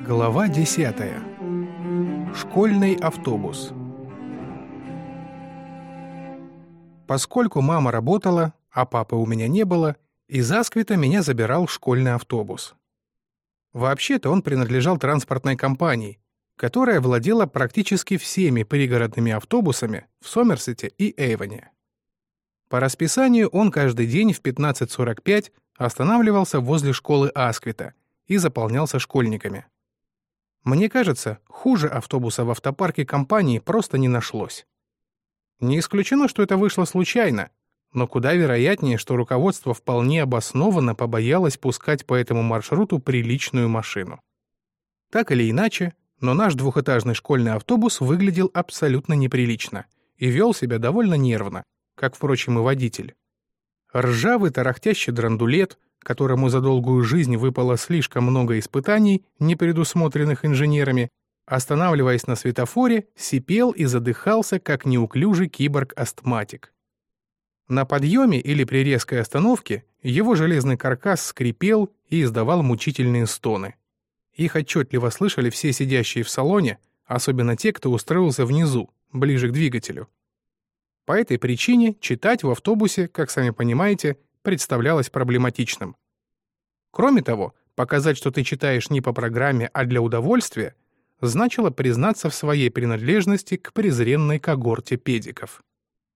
Глава 10. Школьный автобус. Поскольку мама работала, а папы у меня не было, из Асквита меня забирал школьный автобус. Вообще-то он принадлежал транспортной компании, которая владела практически всеми пригородными автобусами в Сомерсете и Эйвоне. По расписанию он каждый день в 15:45 останавливался возле школы Асквита и заполнялся школьниками. Мне кажется, хуже автобуса в автопарке компании просто не нашлось. Не исключено, что это вышло случайно, но куда вероятнее, что руководство вполне обоснованно побоялось пускать по этому маршруту приличную машину. Так или иначе, но наш двухэтажный школьный автобус выглядел абсолютно неприлично и вел себя довольно нервно, как, впрочем, и водитель. Ржавый тарахтящий драндулет, которому за долгую жизнь выпало слишком много испытаний, не предусмотренных инженерами, останавливаясь на светофоре, сипел и задыхался, как неуклюжий киборг-астматик. На подъеме или при резкой остановке его железный каркас скрипел и издавал мучительные стоны. Их отчетливо слышали все сидящие в салоне, особенно те, кто устроился внизу, ближе к двигателю. По этой причине читать в автобусе, как сами понимаете, представлялось проблематичным. Кроме того, показать, что ты читаешь не по программе, а для удовольствия, значило признаться в своей принадлежности к презренной когорте педиков.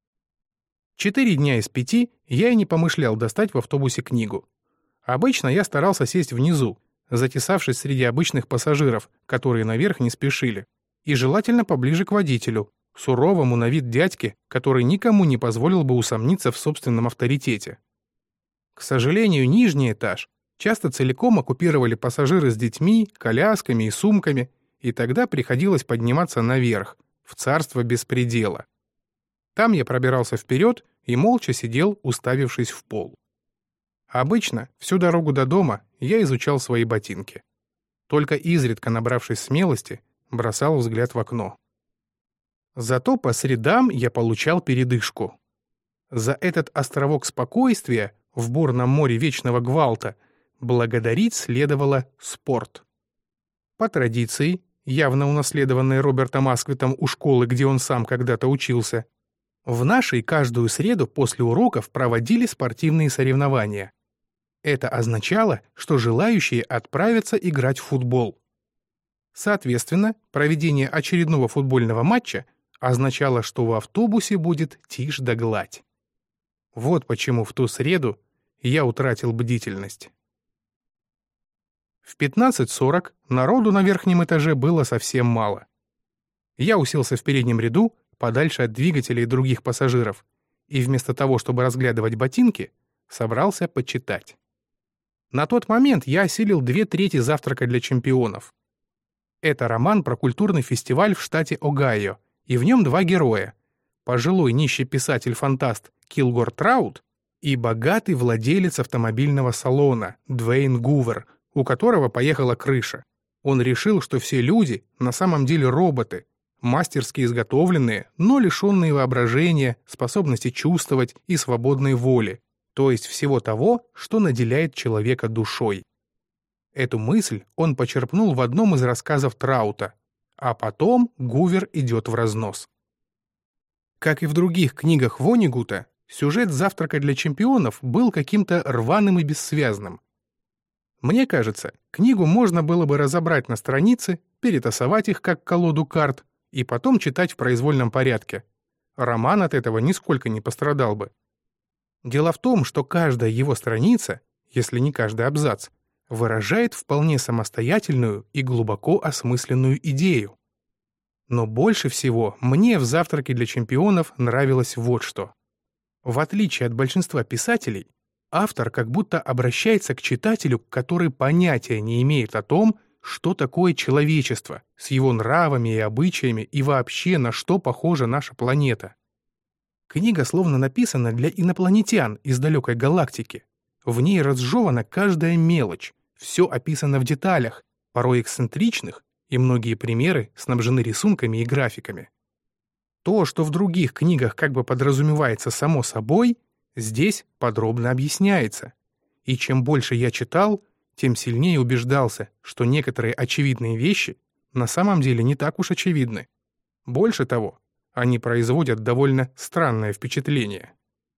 4 дня из 5 я и не помышлял достать в автобусе книгу. Обычно я старался сесть внизу, затесавшись среди обычных пассажиров, которые наверх не спешили, и желательно поближе к водителю, суровому на вид дядьке, который никому не позволил бы усомниться в собственном авторитете. К сожалению, нижний этаж часто целиком оккупировали пассажиры с детьми, колясками и сумками, и тогда приходилось подниматься наверх, в царство беспредела. Там я пробирался вперед и молча сидел, уставившись в пол. Обычно всю дорогу до дома я изучал свои ботинки. Только изредка, набравшись смелости, бросал взгляд в окно. Зато по средам я получал передышку. За этот островок спокойствия в бурном море вечного гвалта благодарить следовало спорт. По традиции, явно унаследованной Робертом Асквитом у школы, где он сам когда-то учился, в нашей каждую среду после уроков проводили спортивные соревнования. Это означало, что желающие отправятся играть в футбол. Соответственно, проведение очередного футбольного матча означало, что в автобусе будет тишь да гладь. Вот почему в ту среду я утратил бдительность. В 15:40 народу на верхнем этаже было совсем мало. Я уселся в переднем ряду, подальше от двигателя и других пассажиров, и вместо того, чтобы разглядывать ботинки, собрался почитать. На тот момент я осилил 2/3 «Завтрака для чемпионов». Это роман про культурный фестиваль в штате Огайо, и в нем 2 героя — пожилой нищий писатель-фантаст Килгор Траут и богатый владелец автомобильного салона Двейн Гувер, у которого поехала крыша. Он решил, что все люди на самом деле роботы, мастерски изготовленные, но лишенные воображения, способности чувствовать и свободной воли, то есть всего того, что наделяет человека душой. Эту мысль он почерпнул в одном из рассказов Траута, а потом Гувер идет в разнос. Как и в других книгах Воннегута, сюжет «Завтрака для чемпионов» был каким-то рваным и бессвязным. Мне кажется, книгу можно было бы разобрать на страницы, перетасовать их как колоду карт и потом читать в произвольном порядке. Роман от этого нисколько не пострадал бы. Дело в том, что каждая его страница, если не каждый абзац, выражает вполне самостоятельную и глубоко осмысленную идею. Но больше всего мне в «Завтраке для чемпионов» нравилось вот что. В отличие от большинства писателей, автор как будто обращается к читателю, который понятия не имеет о том, что такое человечество, с его нравами и обычаями и вообще на что похожа наша планета. Книга словно написана для инопланетян из далекой галактики. В ней разжевана каждая мелочь, все описано в деталях, порой эксцентричных, и многие примеры снабжены рисунками и графиками. То, что в других книгах как бы подразумевается само собой, здесь подробно объясняется. И чем больше я читал, тем сильнее убеждался, что некоторые очевидные вещи на самом деле не так уж очевидны. Больше того, они производят довольно странное впечатление.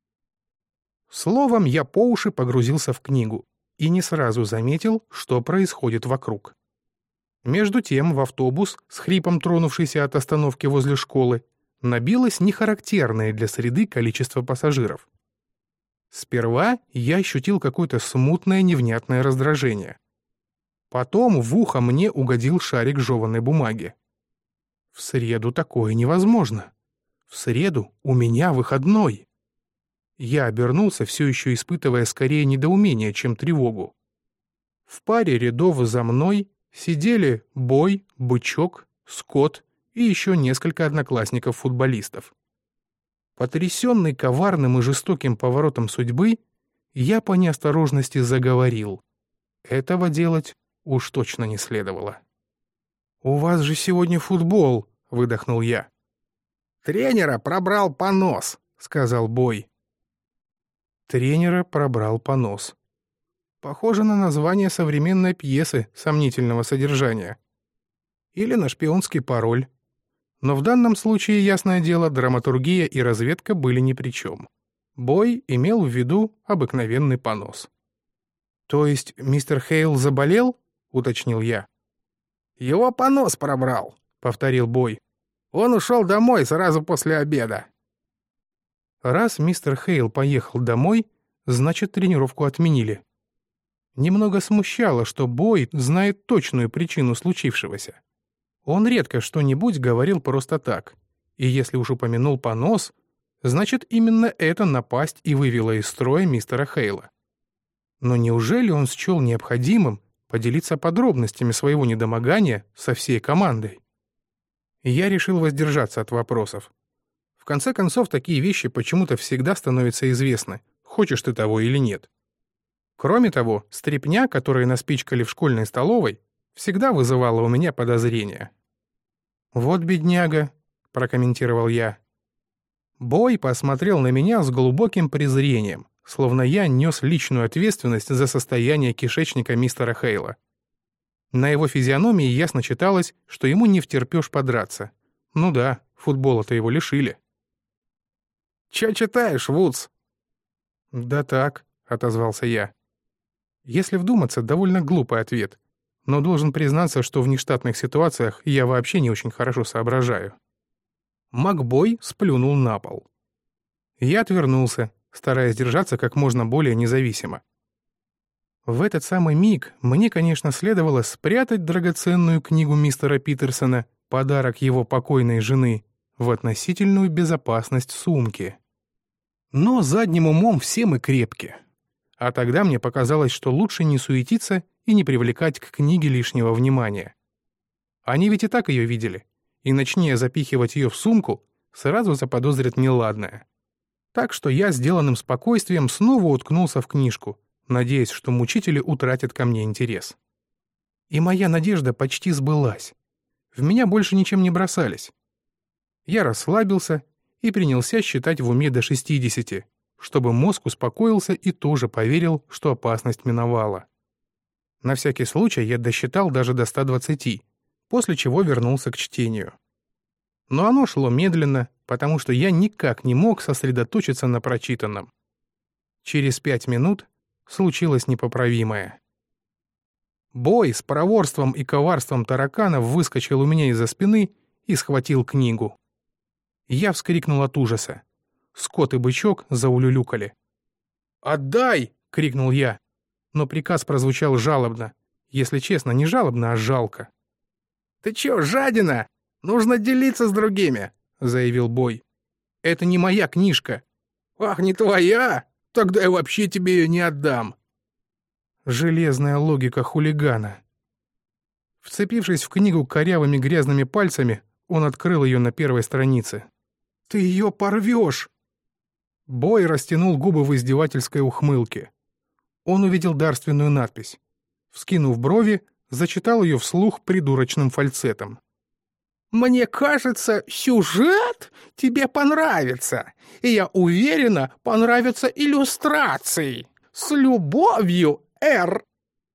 Словом, я по уши погрузился в книгу и не сразу заметил, что происходит вокруг. Между тем в автобус, с хрипом тронувшийся от остановки возле школы, набилось нехарактерное для среды количество пассажиров. Сперва я ощутил какое-то смутное невнятное раздражение. Потом в ухо мне угодил шарик жеванной бумаги. В среду такое невозможно. В среду у меня выходной. Я обернулся, все еще испытывая скорее недоумение, чем тревогу. В паре рядов за мной сидели Бой, Бычок, Скотт и еще несколько одноклассников-футболистов. Потрясенный коварным и жестоким поворотом судьбы, я по неосторожности заговорил. Этого делать уж точно не следовало. «У вас же сегодня футбол», — выдохнул я. «Тренера пробрал понос», — сказал Бой. Тренера пробрал понос. Похоже на название современной пьесы сомнительного содержания. Или на шпионский пароль. Но в данном случае, ясное дело, драматургия и разведка были ни при чем. Бой имел в виду обыкновенный понос. «То есть мистер Хейл заболел?» — уточнил я. «Его понос пробрал», — повторил Бой. «Он ушел домой сразу после обеда». Раз мистер Хейл поехал домой, значит, тренировку отменили. Немного смущало, что Бой знает точную причину случившегося. Он редко что-нибудь говорил просто так, и если уж упомянул понос, значит, именно эта напасть и вывела из строя мистера Хейла. Но неужели он счел необходимым поделиться подробностями своего недомогания со всей командой? Я решил воздержаться от вопросов. В конце концов, такие вещи почему-то всегда становятся известны, хочешь ты того или нет. Кроме того, стряпня, которую наспичкали в школьной столовой, всегда вызывала у меня подозрения. «Вот бедняга», — прокомментировал я. Бой посмотрел на меня с глубоким презрением, словно я нес личную ответственность за состояние кишечника мистера Хейла. На его физиономии ясно читалось, что ему не втерпешь подраться. Ну да, футбола-то его лишили. «Чё читаешь, Вудс?» «Да так», — отозвался я. Если вдуматься, довольно глупый ответ, но должен признаться, что в нештатных ситуациях я вообще не очень хорошо соображаю. Макбой сплюнул на пол. Я отвернулся, стараясь держаться как можно более независимо. В этот самый миг мне, конечно, следовало спрятать драгоценную книгу мистера Питерсона, подарок его покойной жены, в относительную безопасность сумки. Но задним умом все мы крепки. А тогда мне показалось, что лучше не суетиться и не привлекать к книге лишнего внимания. Они ведь и так ее видели, и начни я запихивать ее в сумку, сразу заподозрят неладное. Так что я сделанным спокойствием снова уткнулся в книжку, надеясь, что мучители утратят ко мне интерес. И моя надежда почти сбылась. В меня больше ничем не бросались. Я расслабился и принялся считать в уме до 60, чтобы мозг успокоился и тоже поверил, что опасность миновала. На всякий случай я досчитал даже до 120, после чего вернулся к чтению. Но оно шло медленно, потому что я никак не мог сосредоточиться на прочитанном. Через 5 минут случилось непоправимое. Бой с проворством и коварством таракана выскочил у меня из-за спины и схватил книгу. Я вскрикнул от ужаса. Скотт и Бычок заулюлюкали. «Отдай!» — крикнул я. Но приказ прозвучал жалобно. Если честно, не жалобно, а жалко. «Ты чё, жадина? Нужно делиться с другими!» — заявил Бой. «Это не моя книжка!» «Ах, не твоя? Тогда я вообще тебе ее не отдам!» Железная логика хулигана. Вцепившись в книгу корявыми грязными пальцами, он открыл ее на первой странице. «Ты ее порвешь!» Бой растянул губы в издевательской ухмылке. Он увидел дарственную надпись. Вскинув брови, зачитал ее вслух придурочным фальцетом. «Мне кажется, сюжет тебе понравится, и я уверена, понравятся иллюстрации. С любовью, Р».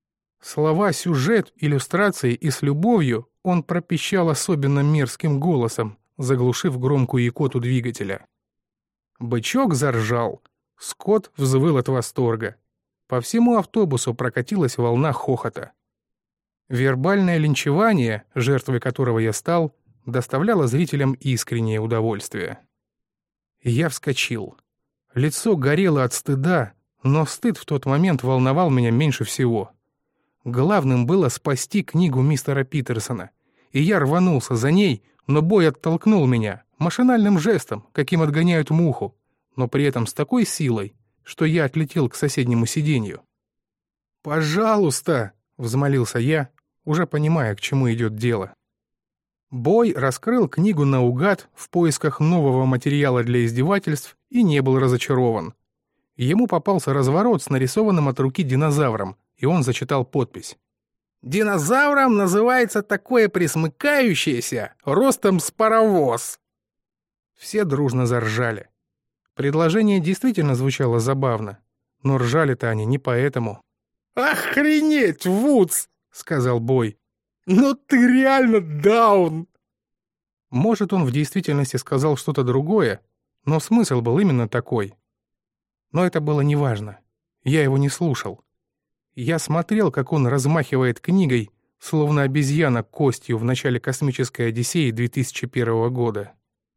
Слова, сюжет, иллюстрации и с любовью он пропищал особенно мерзким голосом, заглушив громкую икоту двигателя. Бычок заржал. Скотт взвыл от восторга. По всему автобусу прокатилась волна хохота. Вербальное линчевание, жертвой которого я стал, доставляло зрителям искреннее удовольствие. Я вскочил. Лицо горело от стыда, но стыд в тот момент волновал меня меньше всего. Главным было спасти книгу мистера Питерсона, и я рванулся за ней, но Бой оттолкнул меня, машинальным жестом, каким отгоняют муху, но при этом с такой силой, что я отлетел к соседнему сиденью. «Пожалуйста!» — взмолился я, уже понимая, к чему идет дело. Бой раскрыл книгу наугад в поисках нового материала для издевательств и не был разочарован. Ему попался разворот с нарисованным от руки динозавром, и он зачитал подпись. «Динозавром называется такое пресмыкающееся, ростом с паровоз». Все дружно заржали. Предложение действительно звучало забавно, но ржали-то они не поэтому. «Охренеть, Вудс!» — сказал Бой. «Ну ты реально даун!» Может, он в действительности сказал что-то другое, но смысл был именно такой. Но это было неважно. Я его не слушал. Я смотрел, как он размахивает книгой, словно обезьяна костью в начале космической Одиссеи 2001 года.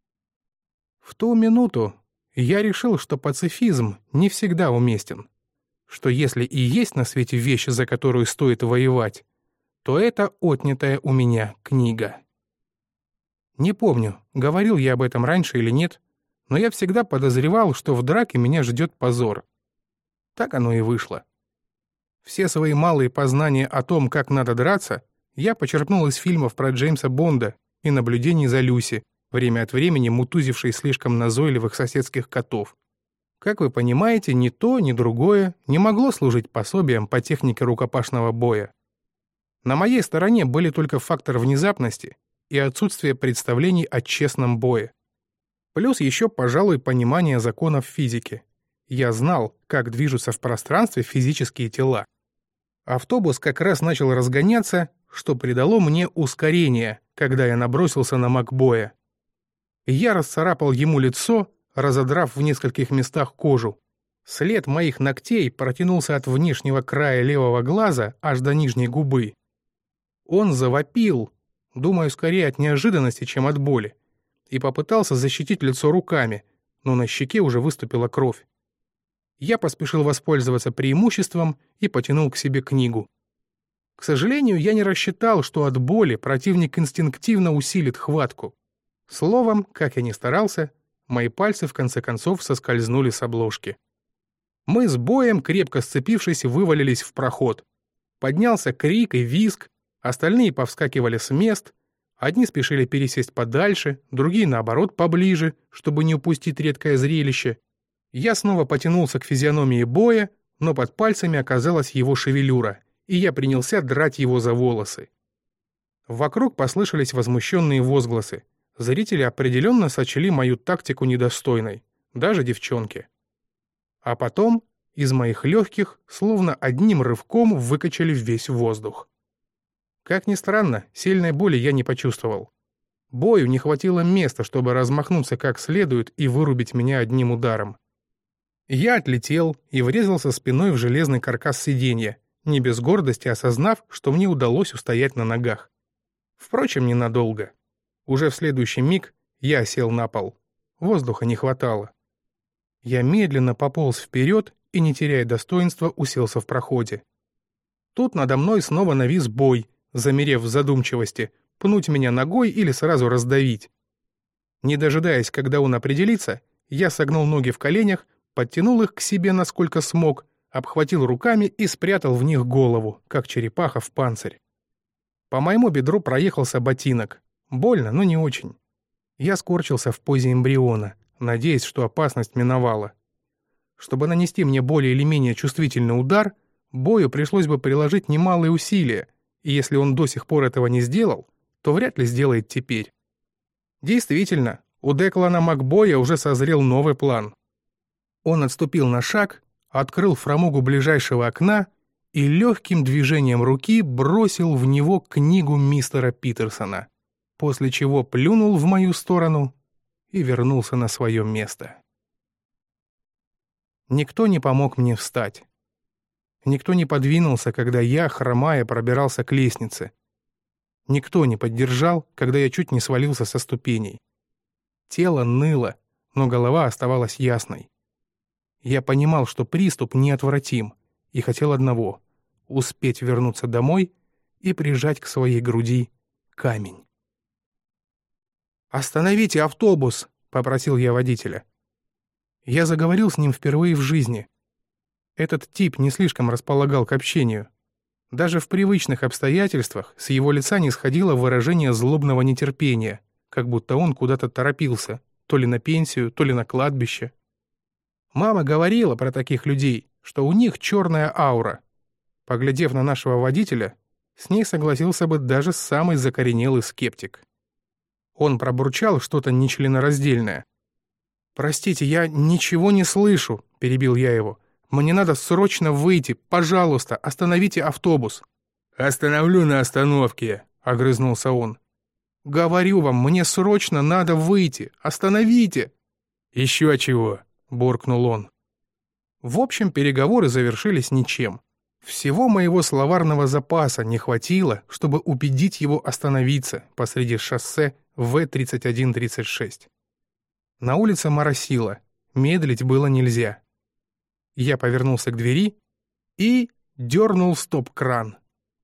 В ту минуту я решил, что пацифизм не всегда уместен, что если и есть на свете вещь, за которую стоит воевать, то это отнятая у меня книга. Не помню, говорил я об этом раньше или нет, но я всегда подозревал, что в драке меня ждет позор. Так оно и вышло. Все свои малые познания о том, как надо драться, я почерпнул из фильмов про Джеймса Бонда и наблюдений за Люси, время от времени мутузившей слишком назойливых соседских котов. Как вы понимаете, ни то, ни другое не могло служить пособием по технике рукопашного боя. На моей стороне были только фактор внезапности и отсутствие представлений о честном бое. Плюс еще, пожалуй, понимание законов физики. Я знал, как движутся в пространстве физические тела. Автобус как раз начал разгоняться, что придало мне ускорение, когда я набросился на Макбоя. Я расцарапал ему лицо, разодрав в нескольких местах кожу. След моих ногтей протянулся от внешнего края левого глаза аж до нижней губы. Он завопил, думаю, скорее от неожиданности, чем от боли, и попытался защитить лицо руками, но на щеке уже выступила кровь. Я поспешил воспользоваться преимуществом и потянул к себе книгу. К сожалению, я не рассчитал, что от боли противник инстинктивно усилит хватку. Словом, как я ни старался, мои пальцы в конце концов соскользнули с обложки. Мы с Боем, крепко сцепившись, вывалились в проход. Поднялся крик и визг, остальные повскакивали с мест, одни спешили пересесть подальше, другие, наоборот, поближе, чтобы не упустить редкое зрелище. Я снова потянулся к физиономии Боя, но под пальцами оказалась его шевелюра, и я принялся драть его за волосы. Вокруг послышались возмущенные возгласы. Зрители определенно сочли мою тактику недостойной, даже девчонки. А потом из моих легких словно одним рывком выкачали весь воздух. Как ни странно, сильной боли я не почувствовал. Бою не хватило места, чтобы размахнуться как следует и вырубить меня одним ударом. Я отлетел и врезался спиной в железный каркас сиденья, не без гордости осознав, что мне удалось устоять на ногах. Впрочем, ненадолго. Уже в следующий миг я сел на пол. Воздуха не хватало. Я медленно пополз вперед и, не теряя достоинства, уселся в проходе. Тут надо мной снова навис Бой, замерев в задумчивости, пнуть меня ногой или сразу раздавить. Не дожидаясь, когда он определится, я согнул ноги в коленях, подтянул их к себе насколько смог, обхватил руками и спрятал в них голову, как черепаха в панцирь. По моему бедру проехался ботинок. Больно, но не очень. Я скорчился в позе эмбриона, надеясь, что опасность миновала. Чтобы нанести мне более или менее чувствительный удар, Бою пришлось бы приложить немалые усилия, и если он до сих пор этого не сделал, то вряд ли сделает теперь. Действительно, у Деклана Макбоя уже созрел новый план. Он отступил на шаг, открыл фрамугу ближайшего окна и легким движением руки бросил в него книгу мистера Питерсона, после чего плюнул в мою сторону и вернулся на свое место. Никто не помог мне встать. Никто не подвинулся, когда я, хромая, пробирался к лестнице. Никто не поддержал, когда я чуть не свалился со ступеней. Тело ныло, но голова оставалась ясной. Я понимал, что приступ неотвратим, и хотел одного — успеть вернуться домой и прижать к своей груди камень. «Остановите автобус!» — попросил я водителя. Я заговорил с ним впервые в жизни. Этот тип не слишком располагал к общению. Даже в привычных обстоятельствах с его лица не сходило выражение злобного нетерпения, как будто он куда-то торопился, то ли на пенсию, то ли на кладбище. Мама говорила про таких людей, что у них черная аура. Поглядев на нашего водителя, с ней согласился бы даже самый закоренелый скептик. Он пробурчал что-то нечленораздельное. «Простите, я ничего не слышу», — перебил я его. «Мне надо срочно выйти. Пожалуйста, остановите автобус». «Остановлю на остановке», — огрызнулся он. «Говорю вам, мне срочно надо выйти. Остановите!» «Еще чего?» — буркнул он. В общем, переговоры завершились ничем. Всего моего словарного запаса не хватило, чтобы убедить его остановиться посреди шоссе В-3136. На улице моросило, медлить было нельзя. Я повернулся к двери и дернул стоп-кран.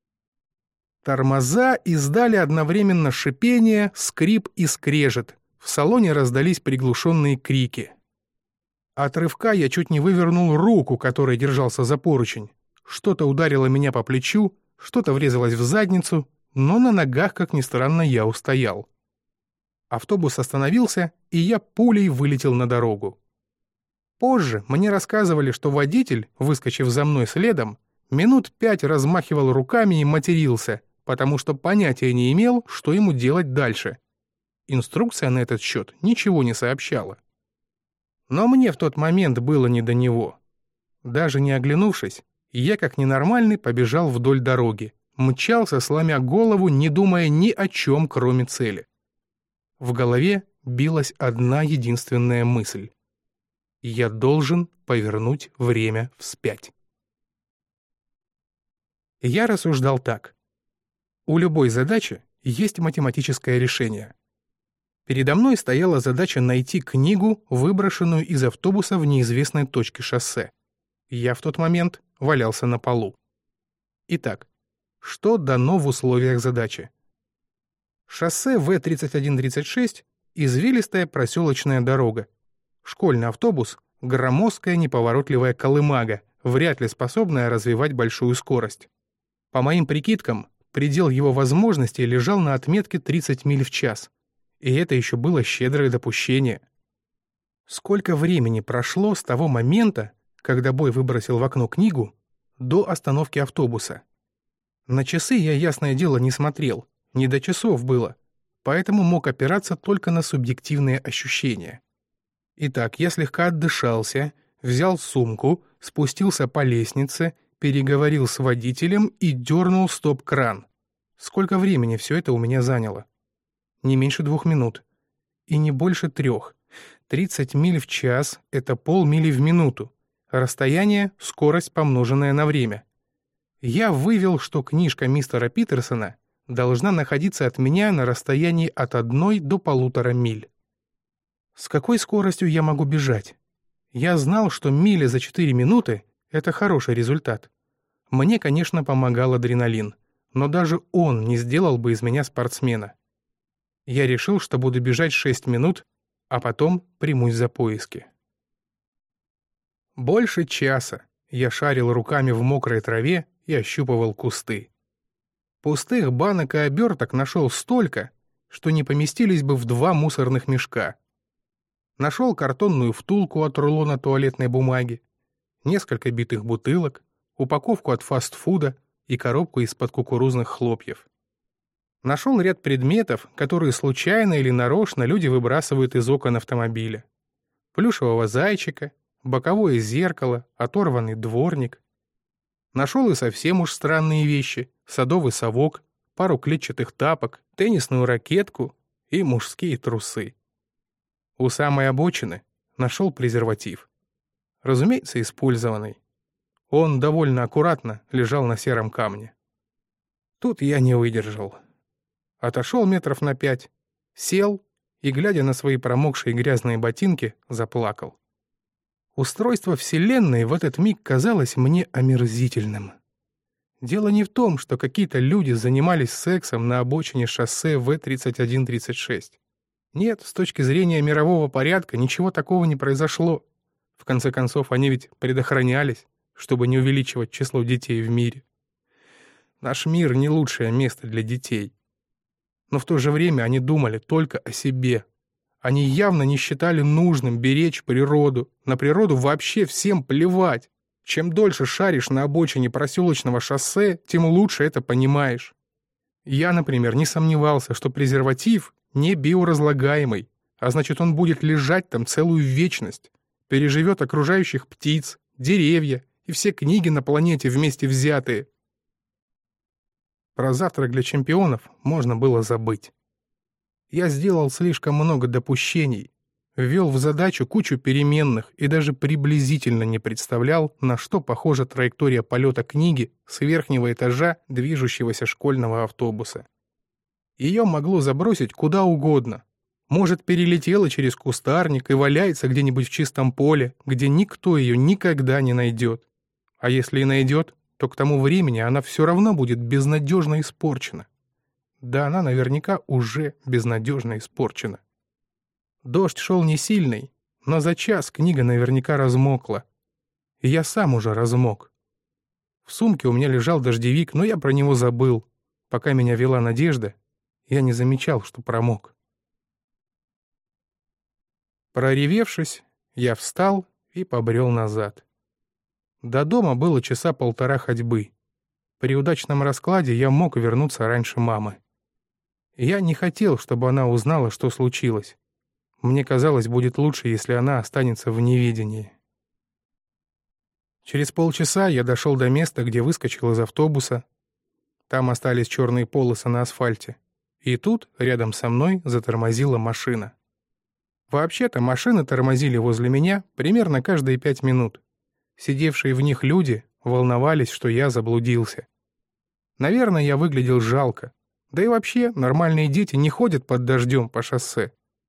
Тормоза издали одновременно шипение, скрип и скрежет. В салоне раздались приглушенные крики. От рывка я чуть не вывернул руку, которой держался за поручень. Что-то ударило меня по плечу, что-то врезалось в задницу, но на ногах, как ни странно, я устоял. Автобус остановился, и я пулей вылетел на дорогу. Позже мне рассказывали, что водитель, выскочив за мной следом, минут 5 размахивал руками и матерился, потому что понятия не имел, что ему делать дальше. Инструкция на этот счет ничего не сообщала. Но мне в тот момент было не до него. Даже не оглянувшись, я как ненормальный побежал вдоль дороги, мчался, сломя голову, не думая ни о чем, кроме цели. В голове билась одна единственная мысль. Я должен повернуть время вспять. Я рассуждал так. У любой задачи есть математическое решение. Передо мной стояла задача найти книгу, выброшенную из автобуса в неизвестной точке шоссе. Я в тот момент валялся на полу. Итак, что дано в условиях задачи? Шоссе В-3136 — извилистая проселочная дорога. Школьный автобус — громоздкая неповоротливая колымага, вряд ли способная развивать большую скорость. По моим прикидкам, предел его возможностей лежал на отметке 30 миль в час. И это еще было щедрое допущение. Сколько времени прошло с того момента, когда Бой выбросил в окно книгу, до остановки автобуса? На часы я, ясное дело, не смотрел, не до часов было, поэтому мог опираться только на субъективные ощущения. Итак, я слегка отдышался, взял сумку, спустился по лестнице, переговорил с водителем и дернул стоп-кран. Сколько времени все это у меня заняло? Не меньше 2 минут. И не больше 3. 30 миль в час — это полмили в минуту. Расстояние — скорость, помноженная на время. Я вывел, что книжка мистера Питерсона должна находиться от меня на расстоянии от 1 до 1,5 миль. С какой скоростью я могу бежать? Я знал, что миля за 4 минуты — это хороший результат. Мне, конечно, помогал адреналин, но даже он не сделал бы из меня спортсмена. Я решил, что буду бежать 6 минут, а потом примусь за поиски. Больше часа я шарил руками в мокрой траве и ощупывал кусты. Пустых банок и оберток нашел столько, что не поместились бы в 2 мусорных мешка. Нашел картонную втулку от рулона туалетной бумаги, несколько битых бутылок, упаковку от фастфуда и коробку из-под кукурузных хлопьев. Нашел ряд предметов, которые случайно или нарочно люди выбрасывают из окон автомобиля. Плюшевого зайчика, боковое зеркало, оторванный дворник. Нашел и совсем уж странные вещи: садовый совок, пару клетчатых тапок, теннисную ракетку и мужские трусы. У самой обочины нашел презерватив. Разумеется, использованный. Он довольно аккуратно лежал на сером камне. Тут я не выдержал. Отошел метров на 5, сел и, глядя на свои промокшие грязные ботинки, заплакал. Устройство Вселенной в этот миг казалось мне омерзительным. Дело не в том, что какие-то люди занимались сексом на обочине шоссе В-3136. Нет, с точки зрения мирового порядка ничего такого не произошло. В конце концов, они ведь предохранялись, чтобы не увеличивать число детей в мире. Наш мир не лучшее место для детей. Но в то же время они думали только о себе. Они явно не считали нужным беречь природу. На природу вообще всем плевать. Чем дольше шаришь на обочине проселочного шоссе, тем лучше это понимаешь. Я, например, не сомневался, что презерватив не биоразлагаемый, а значит, он будет лежать там целую вечность, переживет окружающих птиц, деревья и все книги на планете вместе взятые. Про завтрак для чемпионов можно было забыть. Я сделал слишком много допущений, ввел в задачу кучу переменных и даже приблизительно не представлял, на что похожа траектория полета книги с верхнего этажа движущегося школьного автобуса. Ее могло забросить куда угодно. Может, перелетела через кустарник и валяется где-нибудь в чистом поле, где никто ее никогда не найдет. А если и найдет, то к тому времени она все равно будет безнадежно испорчена. Да она наверняка уже безнадежно испорчена. Дождь шел не сильный, но за час книга наверняка размокла. И я сам уже размок. В сумке у меня лежал дождевик, но я про него забыл. Пока меня вела Надежда, я не замечал, что промок. Проревевшись, я встал и побрел назад. До дома было часа полтора ходьбы. При удачном раскладе я мог вернуться раньше мамы. Я не хотел, чтобы она узнала, что случилось. Мне казалось, будет лучше, если она останется в неведении. Через полчаса я дошел до места, где выскочил из автобуса. Там остались черные полосы на асфальте. И тут, рядом со мной, затормозила машина. Вообще-то машины тормозили возле меня примерно каждые 5 минут. Сидевшие в них люди волновались, что я заблудился. Наверное, я выглядел жалко. Да и вообще, нормальные дети не ходят под дождем по шоссе.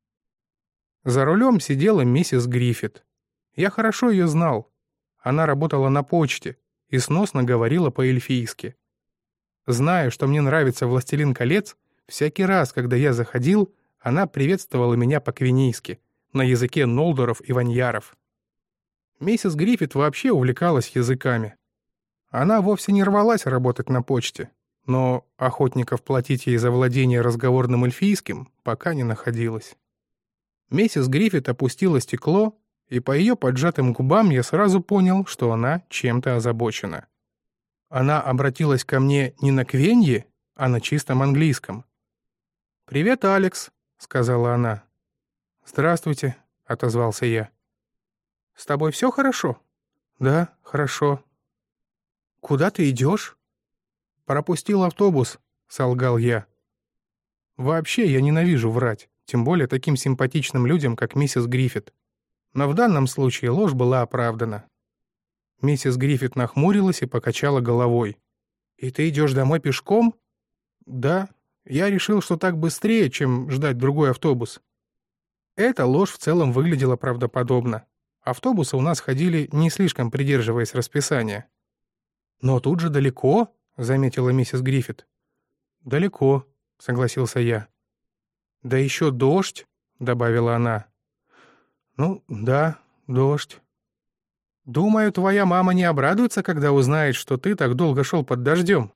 За рулем сидела миссис Гриффит. Я хорошо ее знал. Она работала на почте и сносно говорила по-эльфийски. Зная, что мне нравится «Властелин колец», всякий раз, когда я заходил, она приветствовала меня по-квинийски, на языке нолдоров и ваньяров. Миссис Гриффит вообще увлекалась языками. Она вовсе не рвалась работать на почте, но охотников платить ей за владение разговорным эльфийским пока не находилось. Миссис Гриффит опустила стекло, и по ее поджатым губам я сразу понял, что она чем-то озабочена. Она обратилась ко мне не на квенье, а на чистом английском. «Привет, Алекс», — сказала она. «Здравствуйте», — отозвался я. «С тобой все хорошо?» «Да, хорошо». «Куда ты идешь?» «Пропустил автобус», — солгал я. Вообще я ненавижу врать, тем более таким симпатичным людям, как миссис Гриффит. Но в данном случае ложь была оправдана. Миссис Гриффит нахмурилась и покачала головой. «И ты идешь домой пешком?» «Да, я решил, что так быстрее, чем ждать другой автобус». Эта ложь в целом выглядела правдоподобно. Автобусы у нас ходили, не слишком придерживаясь расписания. «Но тут же далеко», — заметила миссис Гриффит. «Далеко», — согласился я. «Да еще дождь», — добавила она. «Ну, да, дождь». «Думаю, твоя мама не обрадуется, когда узнает, что ты так долго шел под дождем».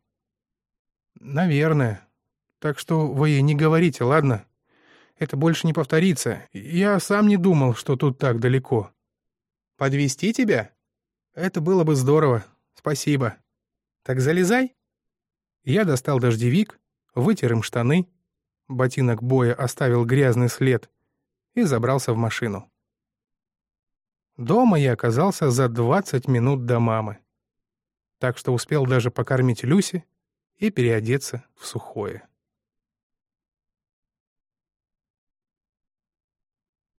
«Наверное. Так что вы ей не говорите, ладно? Это больше не повторится. Я сам не думал, что тут так далеко». «Подвезти тебя? Это было бы здорово. Спасибо. Так залезай». Я достал дождевик, вытер им штаны, ботинок Боя оставил грязный след и забрался в машину. Дома я оказался за 20 минут до мамы. так что успел даже покормить Люси и переодеться в сухое.